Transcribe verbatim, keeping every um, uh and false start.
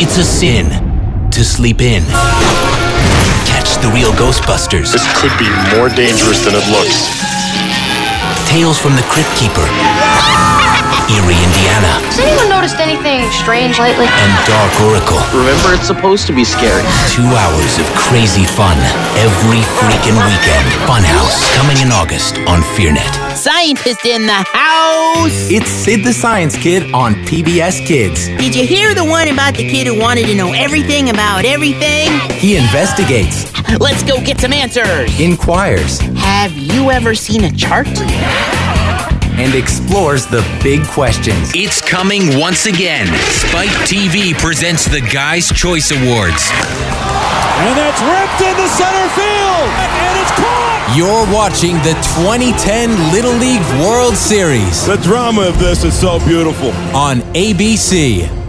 It's a sin to sleep in. Catch the real Ghostbusters. This could be more dangerous than it looks. Tales from the Crypt Keeper. Erie, Indiana. Has anyone noticed anything strange lately? And Dark Oracle. Remember, it's supposed to be scary. Two hours of crazy fun every freaking weekend. Funhouse, coming in August on FearNet. Scientist in the house! It's Sid the Science Kid on P B S Kids. Did you hear the one about the kid who wanted to know everything about everything? He investigates. Let's go get some answers! Inquires. Have you ever seen a chart? And explores the big questions. It's coming once again. Spike T V presents the Guys' Choice Awards. And that's ripped into center field. And it's caught. You're watching the twenty ten Little League World Series. The drama of this is so beautiful. On A B C.